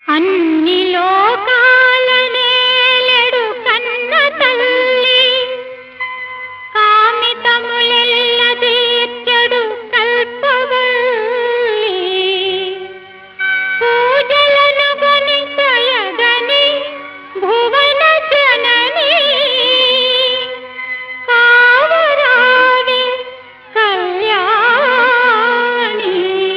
అన్ని లోకాలనేలెడు కన్న తల్లి కామితములెల్ల తీర్చెడు కల్పవల్లి పూజలను గణితయగని భువన జనని కావరావి కళ్యాణి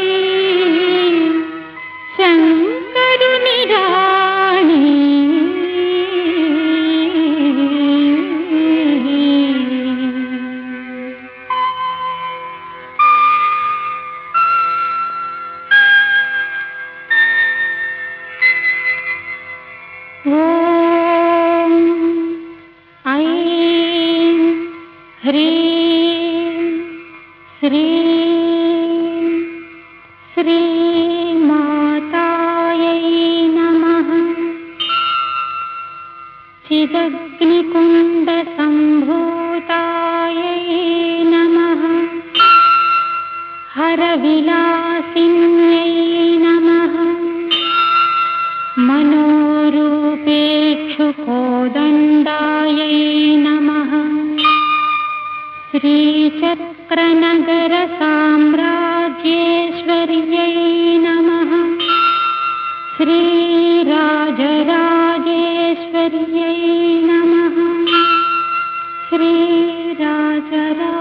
శంకరుని రాణి ఓం ఐం హ్రీం శ్రీం శ్రీమాతాయై నమః చిదగ్నికుండ సంభూతాయై నమః హరవిలాసిన్యై నమః మనోరూపేక్షుకోదండాయై నమః శ్రీచక్రనగర సామ్రాజ్యేశ్వర్యై నమః శ్రీరాజరాజేశ్వర్యై నమః శ్రీరాజరాజేశ్వర్యై